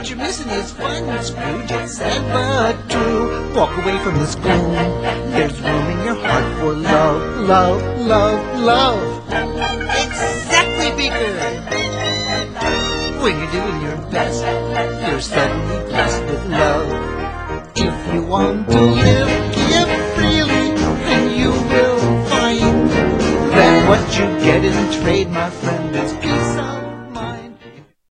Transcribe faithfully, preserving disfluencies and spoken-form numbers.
what you're missing is fun, Scrooge said, but to walk away from this gloom, there's room in your heart for love, love, love, love. Exactly, Beaker. When you're doing your best, you're suddenly blessed with love. If you want to live, give freely, and you will find that what you get in trade, my friend, is good.